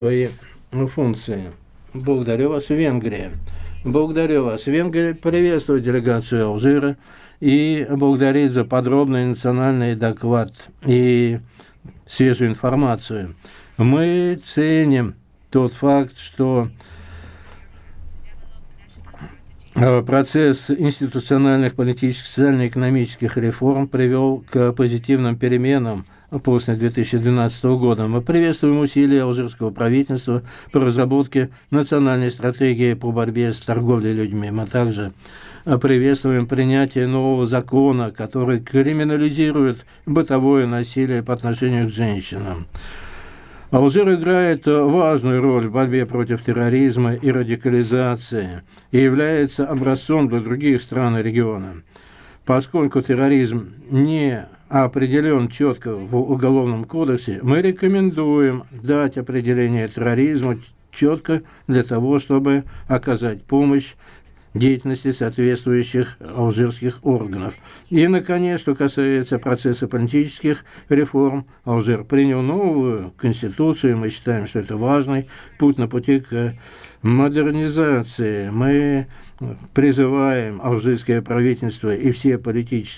свои функции. Благодарю вас, Венгрия. Благодарю вас. Венгрия приветствует делегацию Алжира и благодарит за подробный национальный доклад и свежую информацию. Мы ценим тот факт, что процесс институциональных, политических, социально-экономических реформ привел к позитивным переменам после 2012 года. Мы приветствуем усилия алжирского правительства по разработке национальной стратегии по борьбе с торговлей людьми. Мы также приветствуем принятие нового закона, который криминализирует бытовое насилие по отношению к женщинам. Алжир играет важную роль в борьбе против терроризма и радикализации и является образцом для других стран региона. Поскольку терроризм не определен четко в Уголовном кодексе, мы рекомендуем дать определение терроризма четко для того, чтобы оказать помощь деятельности соответствующих алжирских органов. И, наконец, что касается процесса политических реформ, Алжир принял новую конституцию, мы считаем, что это важный путь на пути к модернизации. Мы призываем алжирское правительство и все политические